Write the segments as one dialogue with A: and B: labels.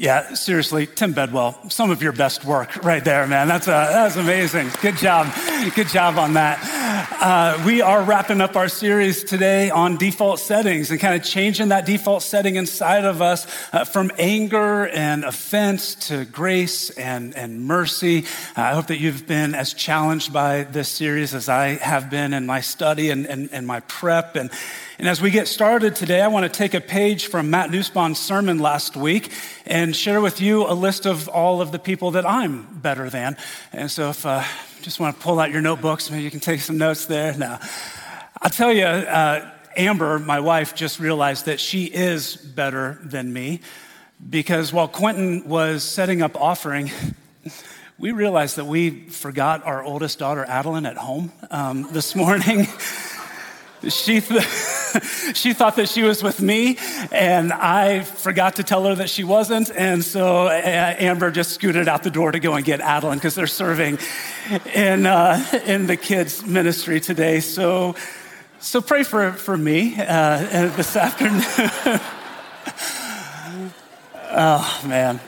A: Yeah, seriously, Tim Bedwell, some of your best work right there, man. That's amazing. Good job. Good job on that. We are wrapping up our series today on default settings and kind of changing that default setting inside of us from anger and offense to grace and mercy. I hope that you've been as challenged by this series as I have been in my study and my prep. And as we get started today, I want to take a page from Matt Nussbaum's sermon last week and share with you a list of all of the people that I'm better than. And so if you just want to pull out your notebooks, maybe you can take some notes there. Now, I'll tell you, Amber, my wife, just realized that she is better than me because while Quentin was setting up offering, we realized that we forgot our oldest daughter, Adeline, at home this morning. She thought that she was with me, and I forgot to tell her that she wasn't, and so Amber just scooted out the door to go and get Adeline because they're serving in the kids' ministry today. So pray for me this afternoon. Oh, man.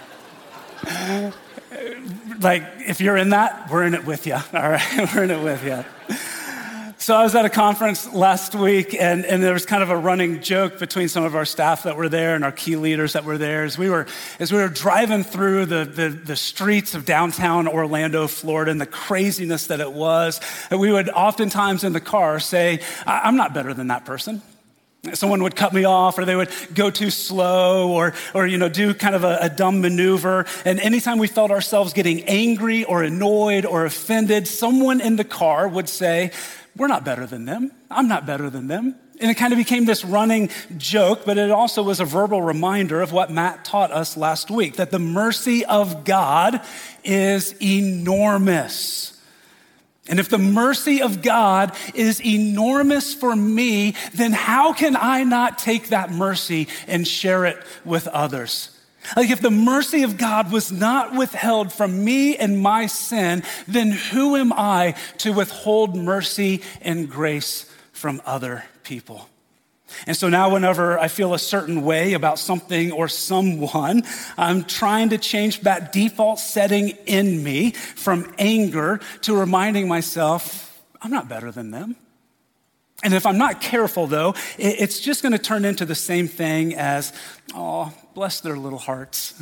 A: Like, if you're in that, we're in it with you, all right? We're in it with you. So I was at a conference last week, and there was kind of a running joke between some of our staff that were there and our key leaders that were there as we were driving through the streets of downtown Orlando, Florida, and the craziness that it was. And we would oftentimes in the car say, I'm not better than that person. Someone would cut me off, or they would go too slow, or do kind of a dumb maneuver. And anytime we felt ourselves getting angry or annoyed or offended, someone in the car would say, we're not better than them. I'm not better than them. And it kind of became this running joke, but it also was a verbal reminder of what Matt taught us last week, that the mercy of God is enormous. And if the mercy of God is enormous for me, then how can I not take that mercy and share it with others? Like, if the mercy of God was not withheld from me and my sin, then who am I to withhold mercy and grace from other people? And so now whenever I feel a certain way about something or someone, I'm trying to change that default setting in me from anger to reminding myself, I'm not better than them. And if I'm not careful, though, it's just going to turn into the same thing as, oh, bless their little hearts.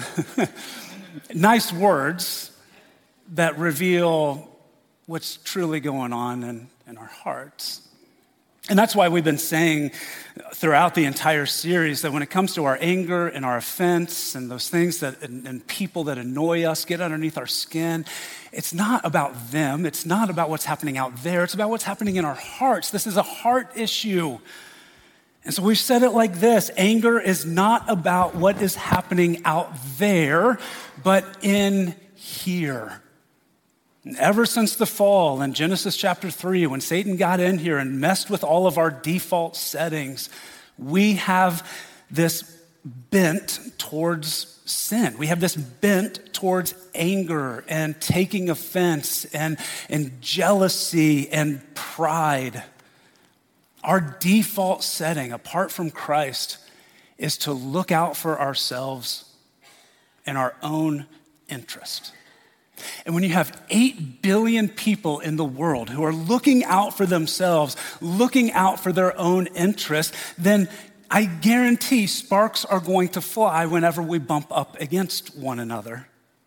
A: Nice words that reveal what's truly going on in our hearts. And that's why we've been saying throughout the entire series that when it comes to our anger and our offense and those things and people that annoy us, get underneath our skin, it's not about them. It's not about what's happening out there. It's about what's happening in our hearts. This is a heart issue. And so we've said it like this: anger is not about what is happening out there, but in here. And ever since the fall in Genesis chapter 3, when Satan got in here and messed with all of our default settings, we have this bent towards sin. We have this bent towards anger and taking offense and jealousy and pride. Our default setting, apart from Christ, is to look out for ourselves and our own interest. And when you have 8 billion people in the world who are looking out for themselves, looking out for their own interests, then I guarantee sparks are going to fly whenever we bump up against one another.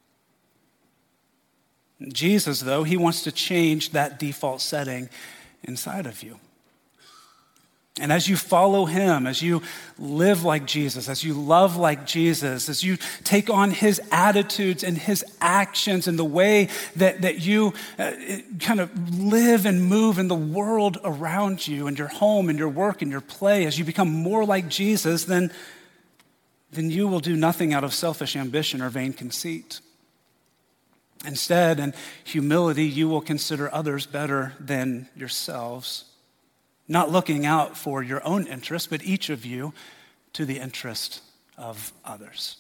A: Jesus, though, he wants to change that default setting inside of you. And as you follow him, as you live like Jesus, as you love like Jesus, as you take on his attitudes and his actions and the way that you kind of live and move in the world around you and your home and your work and your play, as you become more like Jesus, then you will do nothing out of selfish ambition or vain conceit. Instead, in humility, you will consider others better than yourselves, not looking out for your own interest, but each of you to the interest of others.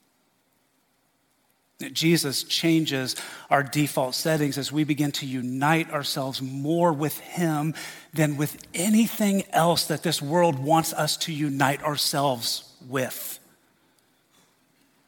A: Jesus changes our default settings as we begin to unite ourselves more with him than with anything else that this world wants us to unite ourselves with.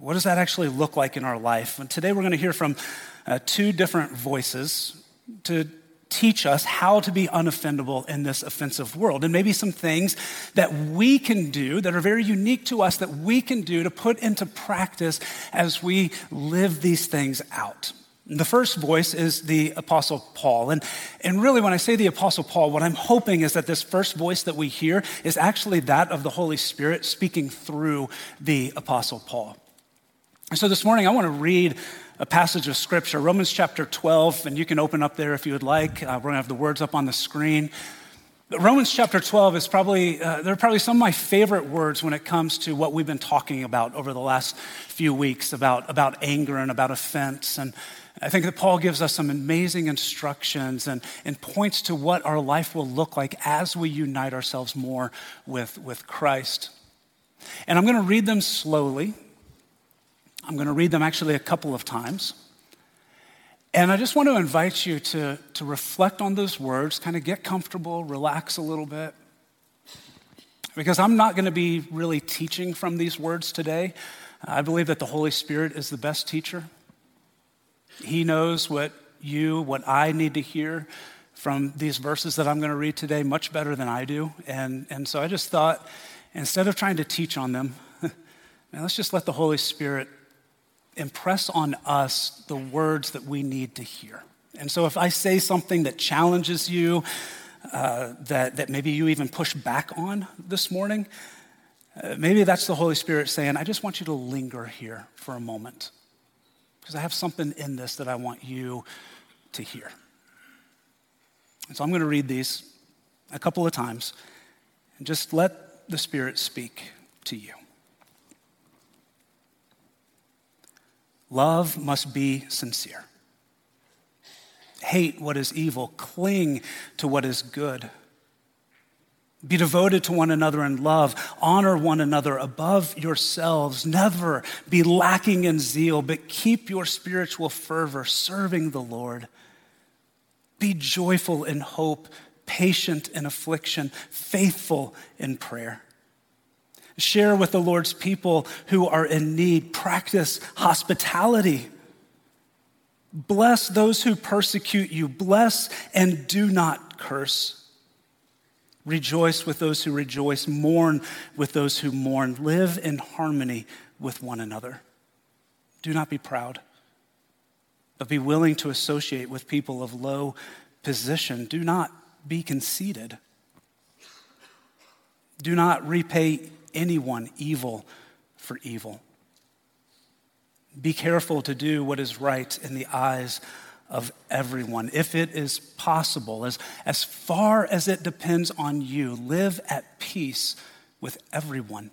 A: What does that actually look like in our life? And today we're going to hear from two different voices to teach us how to be unoffendable in this offensive world. And maybe some things that we can do that are very unique to us that we can do to put into practice as we live these things out. The first voice is the Apostle Paul. And really, when I say the Apostle Paul, what I'm hoping is that this first voice that we hear is actually that of the Holy Spirit speaking through the Apostle Paul. And so this morning, I want to read a passage of Scripture, Romans chapter 12, and you can open up there if you would like. We're going to have the words up on the screen. But Romans chapter 12 is they're probably some of my favorite words when it comes to what we've been talking about over the last few weeks, about anger and about offense. And I think that Paul gives us some amazing instructions and points to what our life will look like as we unite ourselves more with Christ. And I'm going to read them slowly. I'm going to read them actually a couple of times. And I just want to invite you to reflect on those words, kind of get comfortable, relax a little bit. Because I'm not going to be really teaching from these words today. I believe that the Holy Spirit is the best teacher. He knows what I need to hear from these verses that I'm going to read today much better than I do. And so I just thought, instead of trying to teach on them, let's just let the Holy Spirit impress on us the words that we need to hear. And so if I say something that challenges you, that maybe you even push back on this morning, maybe that's the Holy Spirit saying, I just want you to linger here for a moment, because I have something in this that I want you to hear. And so I'm going to read these a couple of times and just let the Spirit speak to you. Love must be sincere. Hate what is evil. Cling to what is good. Be devoted to one another in love. Honor one another above yourselves. Never be lacking in zeal, but keep your spiritual fervor serving the Lord. Be joyful in hope, patient in affliction, faithful in prayer. Share with the Lord's people who are in need. Practice hospitality. Bless those who persecute you. Bless and do not curse. Rejoice with those who rejoice. Mourn with those who mourn. Live in harmony with one another. Do not be proud, but be willing to associate with people of low position. Do not be conceited. Do not repay anyone evil for evil. Be careful to do what is right in the eyes of everyone. If it is possible, as far as it depends on you, live at peace with everyone.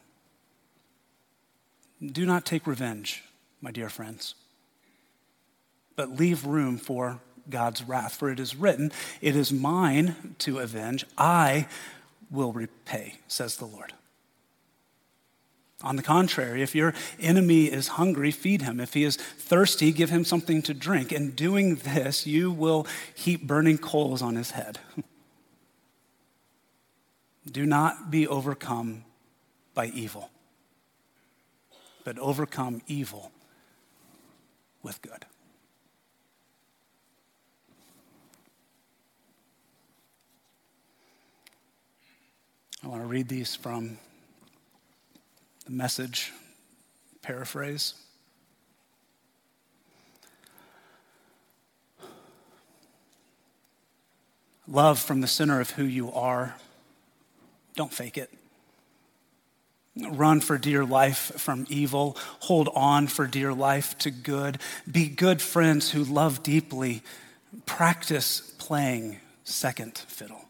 A: Do not take revenge, my dear friends, but leave room for God's wrath. For it is written, it is mine to avenge. I will repay, says the Lord. On the contrary, if your enemy is hungry, feed him. If he is thirsty, give him something to drink. In doing this, you will heap burning coals on his head. Do not be overcome by evil, but overcome evil with good. I want to read these from the Message paraphrase. Love from the center of who you are. Don't fake it. Run for dear life from evil. Hold on for dear life to good. Be good friends who love deeply. Practice playing second fiddle.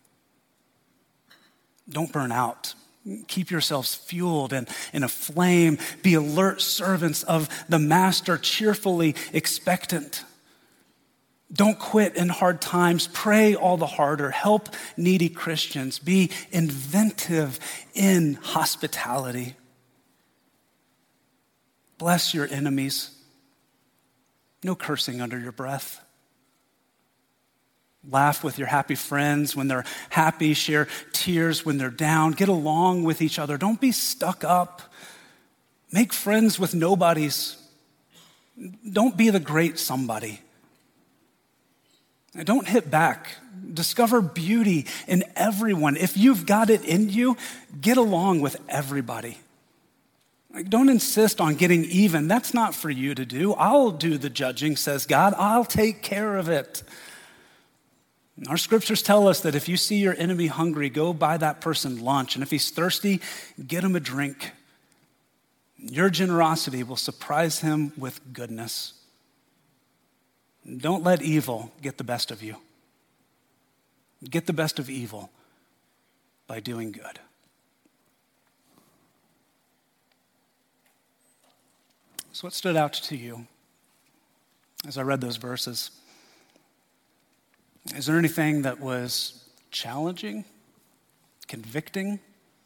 A: Don't burn out. Keep yourselves fueled and in a flame. Be alert servants of the master, cheerfully expectant. Don't quit in hard times. Pray all the harder. Help needy Christians. Be inventive in hospitality. Bless your enemies. No cursing under your breath. Laugh with your happy friends when they're happy. Share tears when they're down. Get along with each other. Don't be stuck up. Make friends with nobodies. Don't be the great somebody. Don't hit back. Discover beauty in everyone. If you've got it in you, get along with everybody. Don't insist on getting even. That's not for you to do. I'll do the judging, says God. I'll take care of it. Our scriptures tell us that if you see your enemy hungry, go buy that person lunch. And if he's thirsty, get him a drink. Your generosity will surprise him with goodness. Don't let evil get the best of you. Get the best of evil by doing good. So what stood out to you as I read those verses? Is there anything that was challenging, convicting?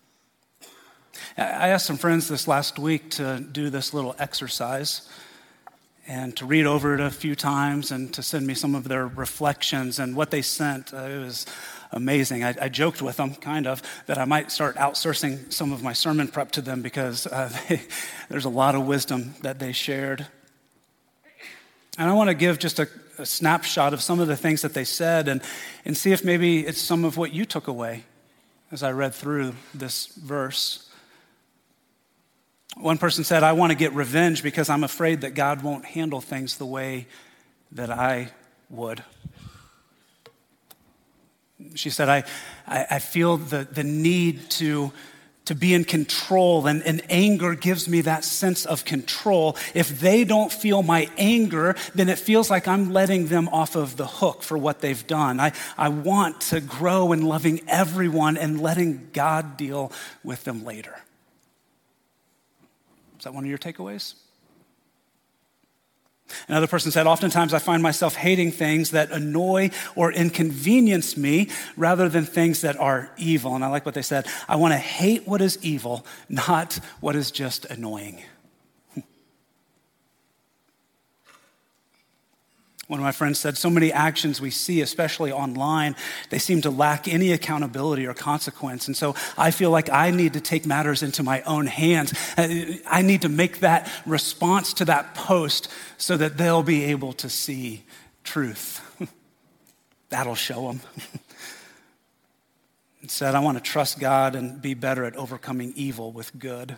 A: I asked some friends this last week to do this little exercise and to read over it a few times and to send me some of their reflections. And what they sent, it was amazing. I joked with them, kind of, that I might start outsourcing some of my sermon prep to them because there's a lot of wisdom that they shared. And I want to give just a snapshot of some of the things that they said and see if maybe it's some of what you took away as I read through this verse. One person said, I want to get revenge because I'm afraid that God won't handle things the way that I would. She said, I feel the need to be in control, and anger gives me that sense of control. If they don't feel my anger, then it feels like I'm letting them off of the hook for what they've done. I want to grow in loving everyone and letting God deal with them later. Is that one of your takeaways? Another person said, oftentimes I find myself hating things that annoy or inconvenience me rather than things that are evil. And I like what they said. I want to hate what is evil, not what is just annoying. One of my friends said, so many actions we see, especially online, they seem to lack any accountability or consequence. And so I feel like I need to take matters into my own hands. I need to make that response to that post so that they'll be able to see truth. That'll show them. It said, I want to trust God and be better at overcoming evil with good.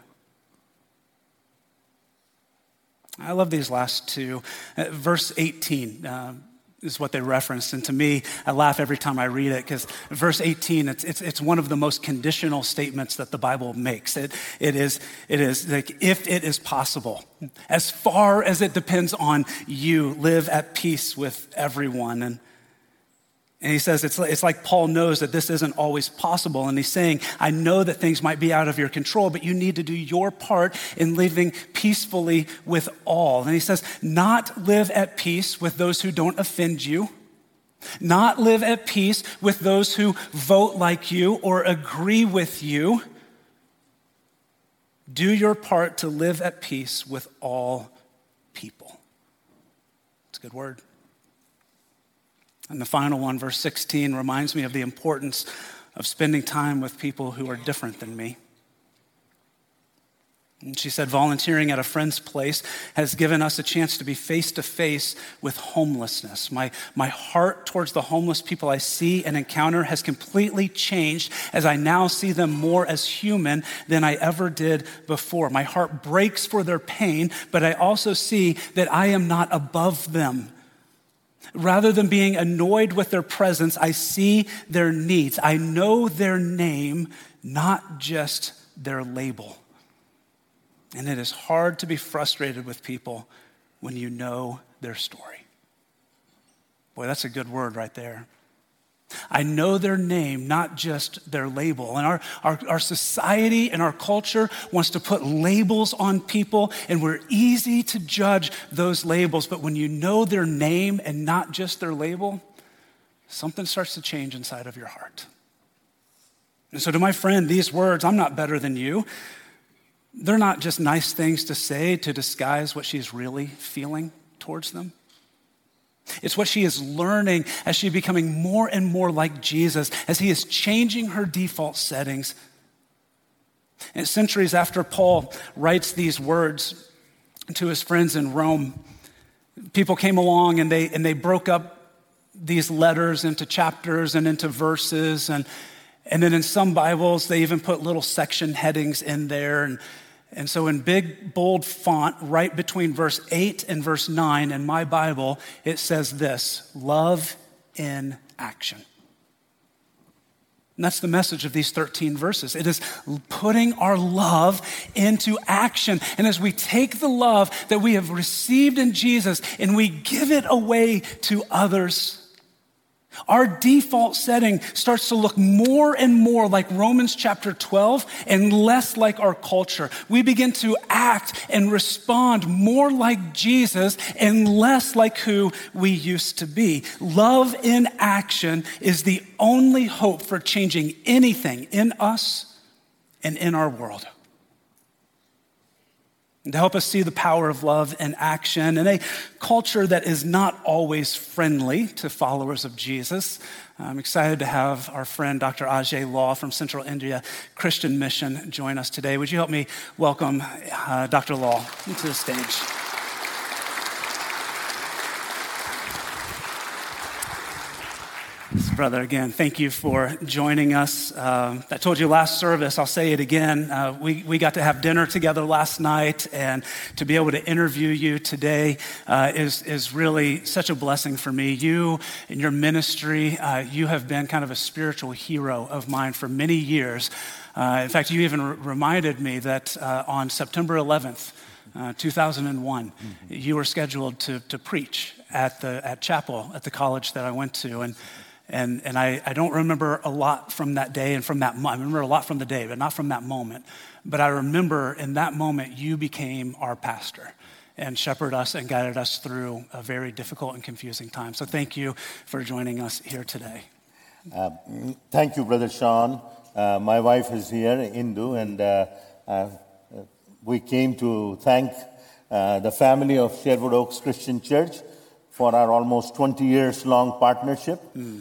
A: I love these last two. Verse 18 is what they referenced. And to me, I laugh every time I read it because verse 18, it's one of the most conditional statements that the Bible makes. It is like, if it is possible, as far as it depends on you, live at peace with everyone. And he says, it's like Paul knows that this isn't always possible. And he's saying, I know that things might be out of your control, but you need to do your part in living peacefully with all. And he says, not live at peace with those who don't offend you, not live at peace with those who vote like you or agree with you. Do your part to live at peace with all people. It's a good word. And the final one, verse 16, reminds me of the importance of spending time with people who are different than me. And she said, volunteering at a friend's place has given us a chance to be face to face with homelessness. My heart towards the homeless people I see and encounter has completely changed as I now see them more as human than I ever did before. My heart breaks for their pain, but I also see that I am not above them. Rather than being annoyed with their presence, I see their needs. I know their name, not just their label. And it is hard to be frustrated with people when you know their story. Boy, that's a good word right there. I know their name, not just their label. And our society and our culture wants to put labels on people, and we're easy to judge those labels. But when you know their name and not just their label, something starts to change inside of your heart. And so to my friend, these words, I'm not better than you, they're not just nice things to say to disguise what she's really feeling towards them. It's what she is learning as she's becoming more and more like Jesus, as he is changing her default settings And centuries after Paul writes these words to his friends in Rome, people came along and they broke up these letters into chapters and into verses. And then in some Bibles, they even put little section headings in there. And so in big, bold font, right between verse 8 and verse 9 in my Bible, it says this: love in action. And that's the message of these 13 verses. It is putting our love into action. And as we take the love that we have received in Jesus and we give it away to others, our default setting starts to look more and more like Romans chapter 12 and less like our culture. We begin to act and respond more like Jesus and less like who we used to be. Love in action is the only hope for changing anything in us and in our world. And to help us see the power of love in action in a culture that is not always friendly to followers of Jesus, I'm excited to have our friend Dr. Ajay Law from Central India Christian Mission join us today. Would you help me welcome Dr. Law to the stage? Brother, again, thank you for joining us. I told you last service, I'll say it again. We got to have dinner together last night, and to be able to interview you today is really such a blessing for me. You and your ministry, you have been kind of a spiritual hero of mine for many years. In fact, you even reminded me that on September 11th, 2001, you were scheduled to preach at chapel at the college that I went to, and I don't remember a lot from that day and from that moment. I remember a lot from the day, but not from that moment. But I remember in that moment, you became our pastor and shepherded us and guided us through a very difficult and confusing time. So thank you for joining us here today.
B: Thank you, Brother Sean. My wife is here, Indu, and we came to thank the family of Sherwood Oaks Christian Church for our almost 20 years long partnership.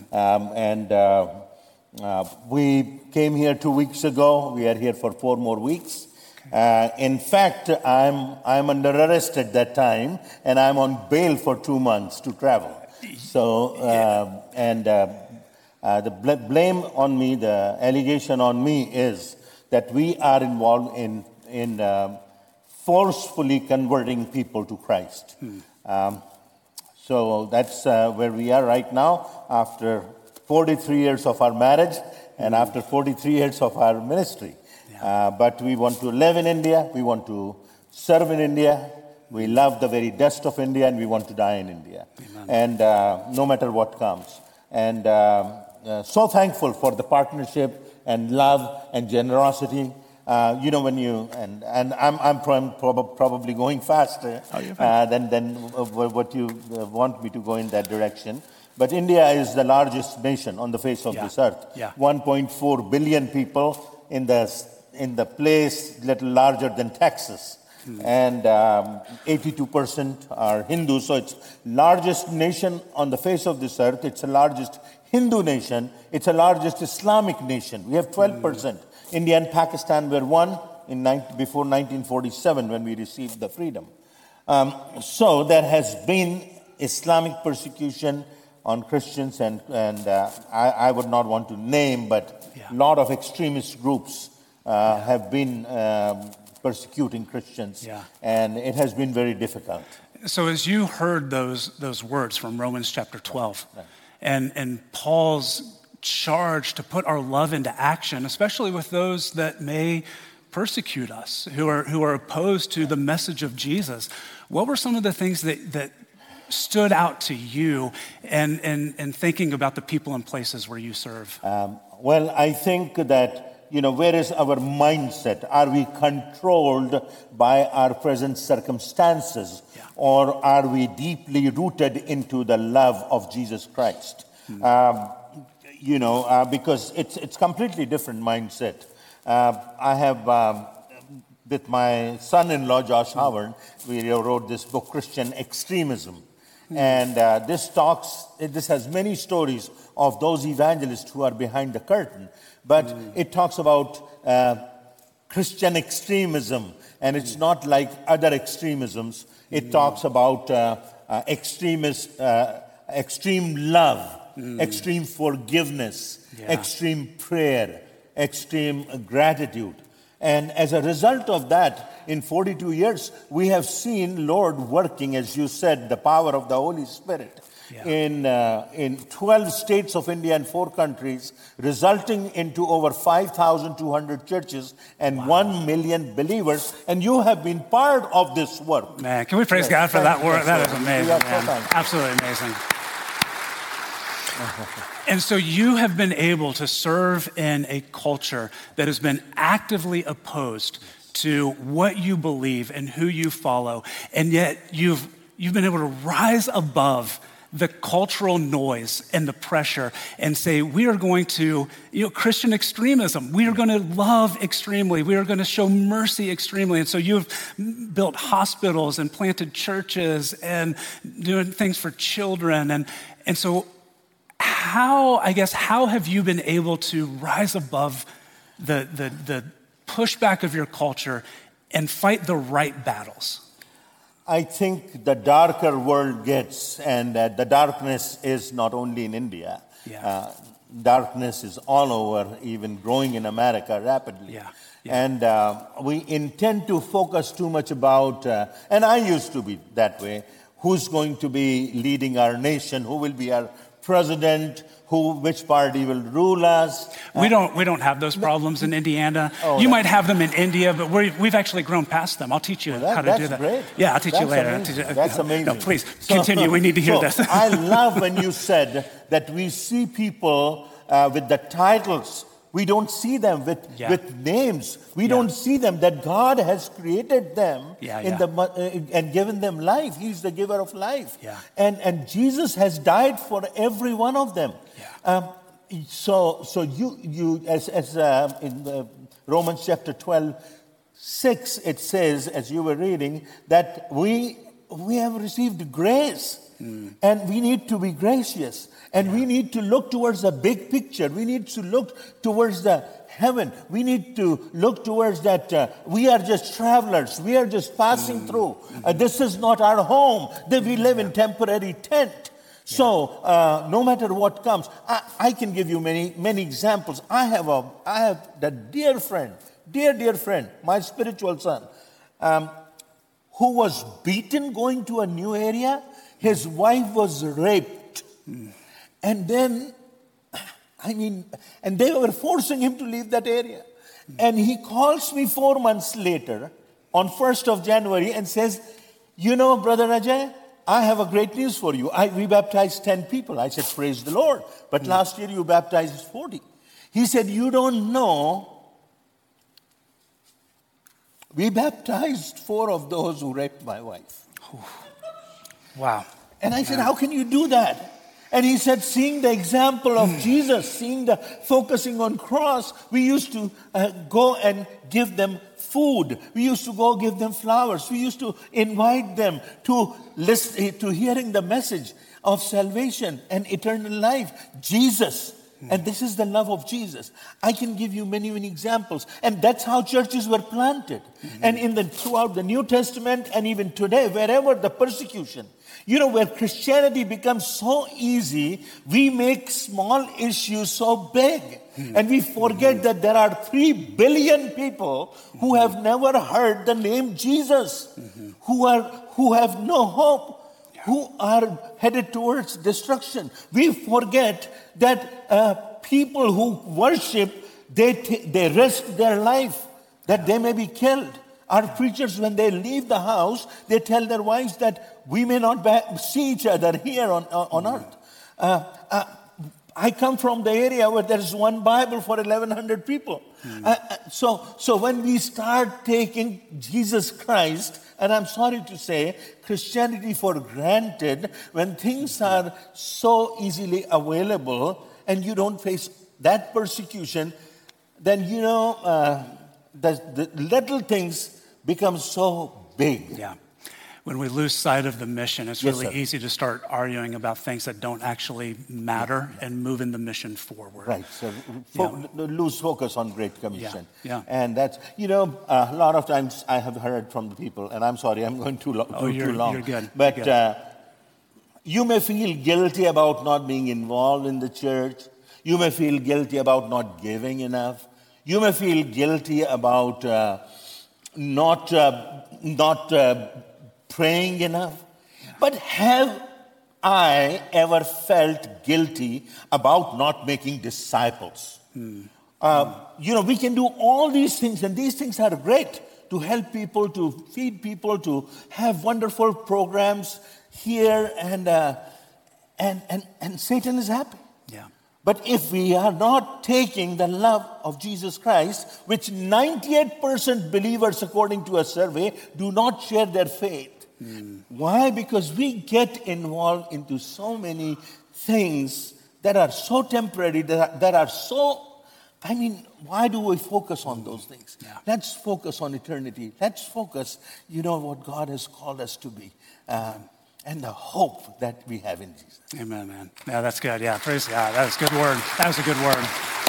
B: We came here 2 weeks ago. We are here for 4 more weeks. In fact, I'm under arrest at that time, and I'm on bail for 2 months to travel. So, the blame on me, the allegation on me is that we are involved in forcefully converting people to Christ. So that's where we are right now after 43 years of our marriage and after 43 years of our ministry. But we want to live in India. We want to serve in India. We love the very dust of India, and we want to die in India. Amen. And no matter what comes. And so thankful for the partnership and love and generosity. When you and I'm probably going faster than what you want me to go in that direction. But India is the largest nation on the face of this earth. 1.4 billion people in the place little larger than Texas, and 82% are Hindu. So it's largest nation on the face of this earth. It's the largest Hindu nation. It's the largest Islamic nation. We have 12%. India and Pakistan were one before 1947 when we received the freedom. So there has been Islamic persecution on Christians, and I would not want to name, but a lot of extremist groups have been persecuting Christians, and it has been very difficult.
A: So as you heard those words from Romans chapter 12, and Paul's charge to put our love into action, especially with those that may persecute us, who are opposed to the message of Jesus, what were some of the things that stood out to you and thinking about the people and places where you serve?
B: Well, I think that, where is our mindset? Are we controlled by our present circumstances, or are we deeply rooted into the love of Jesus Christ? Because it's completely different mindset. I have, with my son-in-law, Josh Howard, we wrote this book, Christian Extremism. And this has many stories of those evangelists who are behind the curtain. But it talks about Christian extremism, and it's not like other extremisms. It talks about extreme love, extreme forgiveness, extreme prayer, extreme gratitude. And as a result of that, in 42 years, we have seen Lord working, as you said, the power of the Holy Spirit in 12 states of India and 4 countries, resulting into over 5,200 churches and 1 million believers. And you have been part of this work.
A: Man, can we praise God for that work? That is amazing, man. Absolutely amazing. And so you have been able to serve in a culture that has been actively opposed to what you believe and who you follow, and yet you've been able to rise above the cultural noise and the pressure and say, we are going to, Christian extremism, we are going to love extremely, we are going to show mercy extremely. And so you've built hospitals and planted churches and doing things for children. And so how have you been able to rise above the pushback of your culture and fight the right battles?
B: I think the darker world gets, and the darkness is not only in India. Darkness is all over, even growing in America rapidly. And we intend to focus too much about, and I used to be that way, who's going to be leading our nation, who will be our president, which party will rule us.
A: We don't have those problems in Indiana. You might have them in India, but we've actually grown past them. I'll teach you how to do that.
B: Great.
A: Yeah, I'll teach you later.
B: That's amazing.
A: No, please continue. We need to hear this.
B: I love when you said that we see people with the titles. We don't see them with names. We don't see them that God has created them and given them life. He's the giver of life. And Jesus has died for every one of them. So you as in Romans chapter 12:6, it says, as you were reading, that we have received grace. And we need to be gracious. And we need to look towards the big picture. We need to look towards the heaven. We need to look towards that we are just travelers. We are just passing through. This is not our home. That we live in temporary tent. So no matter what comes, I can give you many examples. I have that dear friend, my spiritual son, who was beaten going to a new area. His wife was raped. And then, and they were forcing him to leave that area. And he calls me 4 months later, on 1st of January, and says, Brother Ajay, I have a great news for you. We baptized 10 people. I said, praise the Lord. But last year you baptized 40. He said, you don't know. We baptized 4 of those who raped my wife.
A: Wow.
B: And I said, how can you do that? And he said, seeing the example of Jesus, seeing the focusing on cross, we used to go and give them food. We used to go give them flowers. We used to invite them to listen, to hearing the message of salvation and eternal life. Jesus. And this is the love of Jesus. I can give you many examples. And that's how churches were planted. And throughout the New Testament and even today, wherever the persecution, where Christianity becomes so easy, we make small issues so big. And we forget that there are 3 billion people who have never heard the name Jesus, who have no hope, who are headed towards destruction. We forget that people who worship, they risk their life, that they may be killed. Our preachers, when they leave the house, they tell their wives that we may not see each other here on earth. I come from the area where there is one Bible for 1,100 people. So when we start taking Jesus Christ, and I'm sorry to say, Christianity for granted, when things are so easily available and you don't face that persecution, then the little things become so big.
A: Yeah. when we lose sight of the mission, it's really
B: sir.
A: easy to start arguing about things that don't actually matter and moving the mission forward.
B: Right. So lose focus on Great Commission.
A: Yeah.
B: And that's, a lot of times I have heard from the people, and I'm sorry, I'm going too long.
A: You're good.
B: But
A: You're good.
B: You may feel guilty about not being involved in the church. You may feel guilty about not giving enough. You may feel guilty about not praying enough. But have I ever felt guilty about not making disciples? We can do all these things, and these things are great to help people, to feed people, to have wonderful programs here, and Satan is happy.
A: Yeah.
B: But if we are not taking the love of Jesus Christ, which 98% believers, according to a survey, do not share their faith. Why? Because we get involved into so many things that are so temporary, that are so, why do we focus on those things?
A: Yeah.
B: Let's focus on eternity. Let's focus, what God has called us to be. And the hope that we have in Jesus.
A: Amen, man. Yeah, that's good. Yeah, praise God. That was a good word. That was a good word.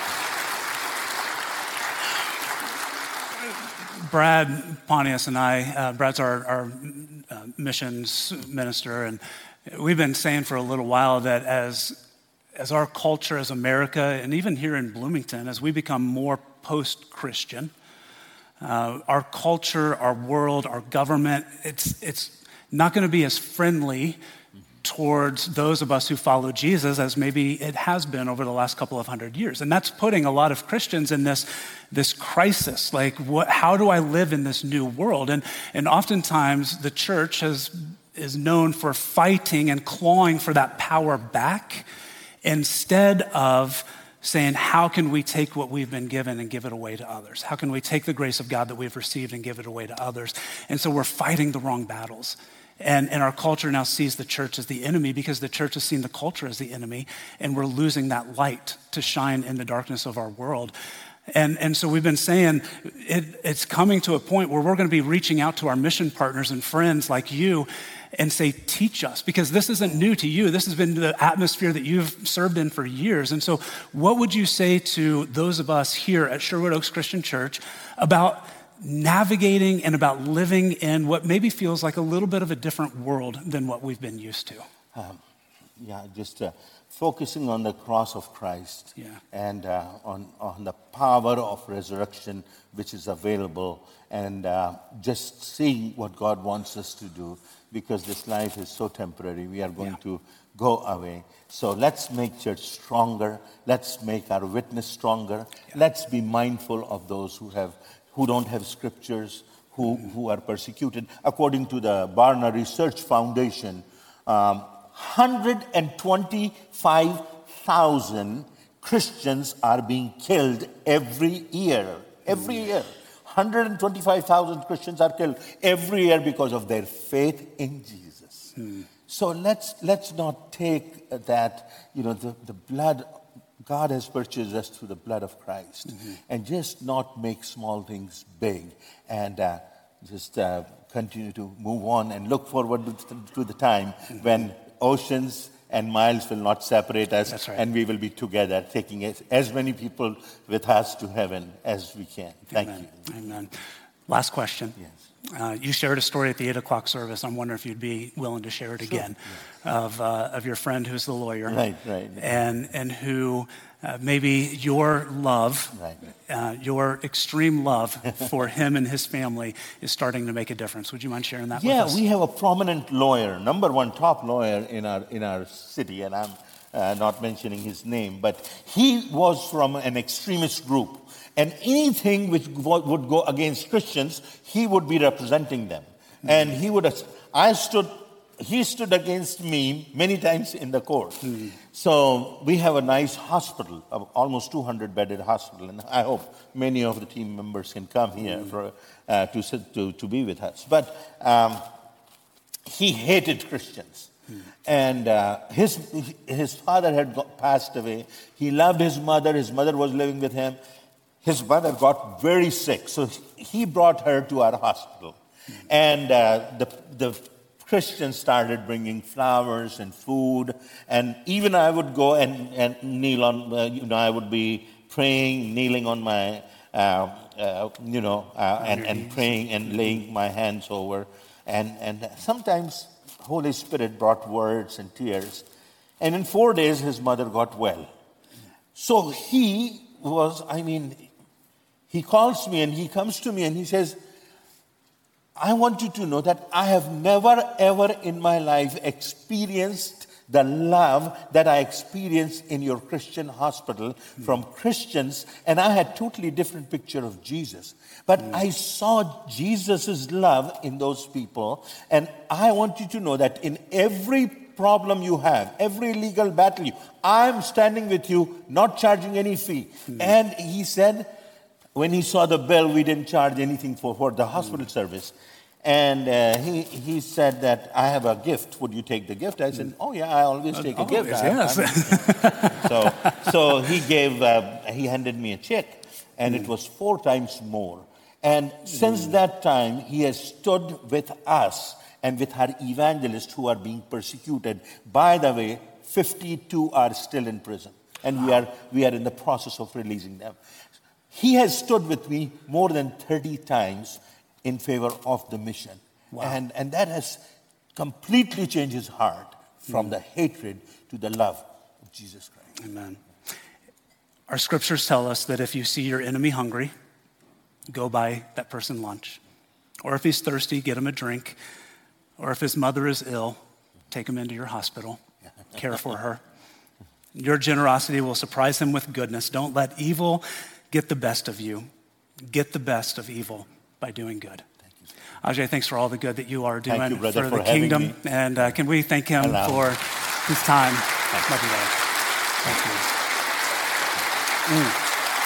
A: Brad Pontius and I, Brad's our missions minister, and we've been saying for a little while that as our culture, as America, and even here in Bloomington, as we become more post-Christian, our culture, our world, our government, it's not going to be as friendly towards those of us who follow Jesus as maybe it has been over the last couple of 100 years. And that's putting a lot of Christians in this crisis. Like, how do I live in this new world? And oftentimes the church is known for fighting and clawing for that power back instead of saying, how can we take what we've been given and give it away to others? How can we take the grace of God that we've received and give it away to others? And so we're fighting the wrong battles. And our culture now sees the church as the enemy because the church has seen the culture as the enemy, and we're losing that light to shine in the darkness of our world. And so we've been saying it's coming to a point where we're going to be reaching out to our mission partners and friends like you and say, teach us, because this isn't new to you. This has been the atmosphere that you've served in for years. And so what would you say to those of us here at Sherwood Oaks Christian Church about navigating and about living in what maybe feels like a little bit of a different world than what we've been used to?
B: Just focusing on the cross of Christ,
A: Yeah.
B: and on the power of resurrection which is available, and just seeing what God wants us to do, because this life is so temporary. We are going to go away. So let's make church stronger. Let's make our witness stronger. Let's be mindful of those who don't have scriptures, who are persecuted. According to the Barna Research Foundation, 125,000 Christians are being killed every year. Every year. 125,000 Christians are killed every year because of their faith in Jesus. So let's not take that, the blood. God has purchased us through the blood of Christ, and just not make small things big, and just continue to move on and look forward to the time when oceans and miles will not separate us.
A: That's right.
B: And we will be together, taking as many people with us to heaven as we can. Thank you.
A: Amen. Last question.
B: Yes.
A: You shared a story at the 8 o'clock service. I'm wondering if you'd be willing to share it again, of your friend who's the lawyer,
B: Right.
A: and who maybe your love, your extreme love for him and his family is starting to make a difference. Would you mind sharing that with us?
B: Yeah, we have a prominent lawyer, number one top lawyer in our city, and I'm not mentioning his name, but he was from an extremist group. And anything which would go against Christians, he would be representing them. And he stood against me many times in the court. So we have a nice hospital, almost 200-bedded hospital, and I hope many of the team members can come here to be with us. But he hated Christians. And his father had passed away. He loved his mother. His mother was living with him. His mother got very sick, so he brought her to our hospital. And the Christians started bringing flowers and food, and even I would go and kneel on, I would be praying, kneeling on my, and praying and laying my hands over. And sometimes Holy Spirit brought words and tears. And in 4 days, his mother got well. So he calls me and he comes to me and he says, I want you to know that I have never, ever in my life experienced the love that I experienced in your Christian hospital from Christians, and I had totally different picture of Jesus. But I saw Jesus' love in those people, and I want you to know that in every problem you have, every legal battle, I'm standing with you, not charging any fee. And he said, when he saw the bill, we didn't charge anything for the hospital service. And he said that, I have a gift. Would you take the gift? I said, oh yeah, I always take a gift.
A: Yes.
B: So he handed me a check, and it was 4 times more. And since that time, he has stood with us and with our evangelists who are being persecuted. By the way, 52 are still in prison, and we are in the process of releasing them. He has stood with me more than 30 times in favor of the mission. Wow. And that has completely changed his heart from the hatred to the love of Jesus Christ.
A: Amen. Our scriptures tell us that if you see your enemy hungry, go buy that person lunch. Or if he's thirsty, get him a drink. Or if his mother is ill, take him into your hospital, care for her. Your generosity will surprise him with goodness. Don't let evil get the best of you. Get the best of evil by doing good. Thank you. Ajay, thanks for all the good that you are doing
B: thank you, brother,
A: for the kingdom. And can we thank him for his time? Love you, brother. Thank you.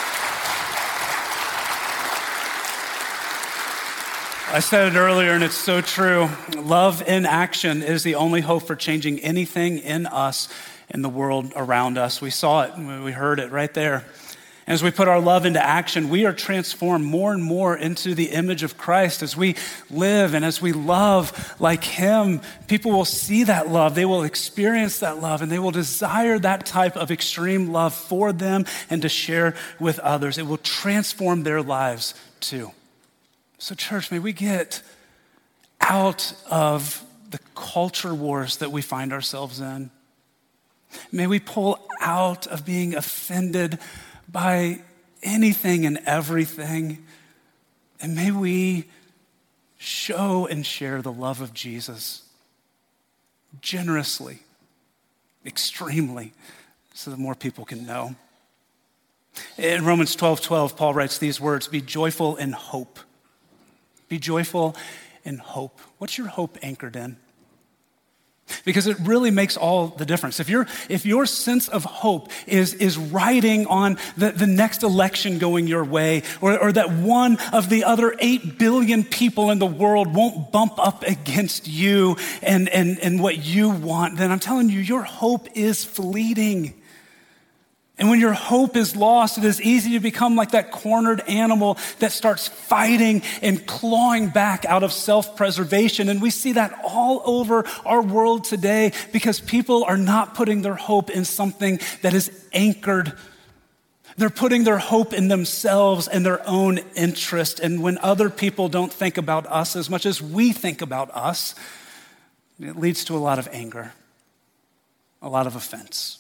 A: I said it earlier, and it's so true. Love in action is the only hope for changing anything in us, in the world around us. We saw it, we heard it right there. As we put our love into action, we are transformed more and more into the image of Christ. As we live and as we love like him, people will see that love, they will experience that love, and they will desire that type of extreme love for them and to share with others. It will transform their lives too. So church, may we get out of the culture wars that we find ourselves in. May we pull out of being offended by anything and everything. And may we show and share the love of Jesus generously, extremely, so that more people can know. In Romans 12:12, Paul writes these words, be joyful in hope. Be joyful in hope. What's your hope anchored in? Because it really makes all the difference. If your sense of hope is riding on the next election going your way, or that one of the other 8 billion people in the world won't bump up against you and what you want, then I'm telling you, your hope is fleeting. And when your hope is lost, it is easy to become like that cornered animal that starts fighting and clawing back out of self-preservation. And we see that all over our world today because people are not putting their hope in something that is anchored. They're putting their hope in themselves and their own interest. And when other people don't think about us as much as we think about us, it leads to a lot of anger, a lot of offense.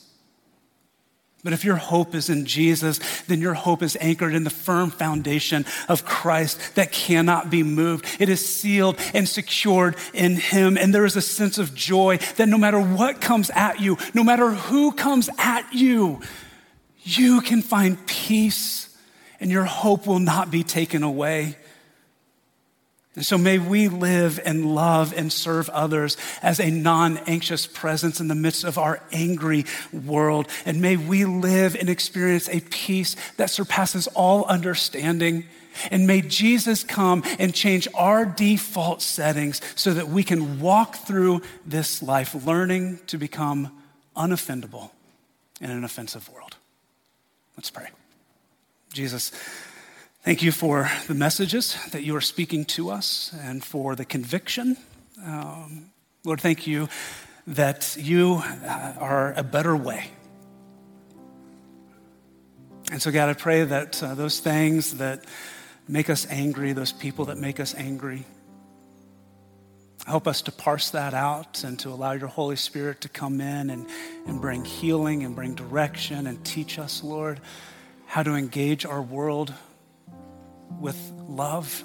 A: But if your hope is in Jesus, then your hope is anchored in the firm foundation of Christ that cannot be moved. It is sealed and secured in him. And there is a sense of joy that no matter what comes at you, no matter who comes at you, you can find peace and your hope will not be taken away. And so may we live and love and serve others as a non-anxious presence in the midst of our angry world. And may we live and experience a peace that surpasses all understanding. And may Jesus come and change our default settings so that we can walk through this life learning to become unoffendable in an offensive world. Let's pray. Jesus, thank you for the messages that you are speaking to us and for the conviction Lord, thank you that you are a better way. And so, God, I pray that those things that make us angry, those people that make us angry, help us to parse that out and to allow your Holy Spirit to come in and bring healing and bring direction and teach us, Lord, how to engage our world with love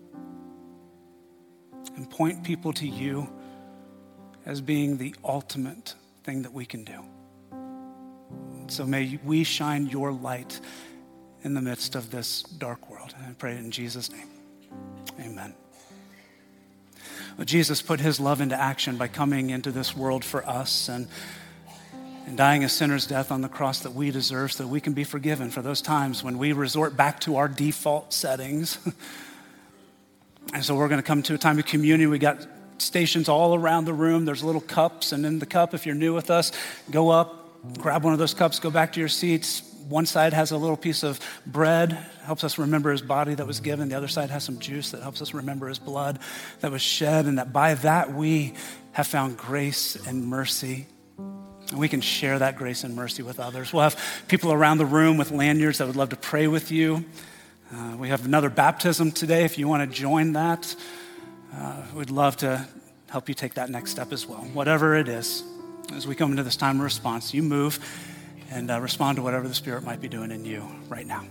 A: and point people to you as being the ultimate thing that we can do. So may we shine your light in the midst of this dark world. And I pray it in Jesus' name. Amen. Well, Jesus put his love into action by coming into this world for us and dying a sinner's death on the cross that we deserve so that we can be forgiven for those times when we resort back to our default settings. And so we're going to come to a time of communion. We got stations all around the room. There's little cups, and in the cup, if you're new with us, go up, grab one of those cups, go back to your seats. One side has a little piece of bread, helps us remember his body that was given. The other side has some juice that helps us remember his blood that was shed, and that by that we have found grace and mercy. And we can share that grace and mercy with others. We'll have people around the room with lanyards that would love to pray with you. We have another baptism today. If you want to join that, we'd love to help you take that next step as well. Whatever it is, as we come into this time of response, you move and respond to whatever the Spirit might be doing in you right now.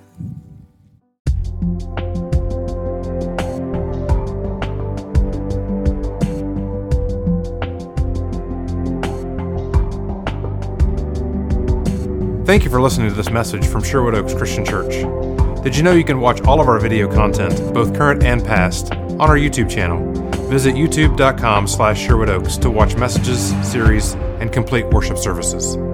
C: Thank you for listening to this message from Sherwood Oaks Christian Church. Did you know you can watch all of our video content, both current and past, on our YouTube channel? Visit youtube.com/SherwoodOaks to watch messages, series, and complete worship services.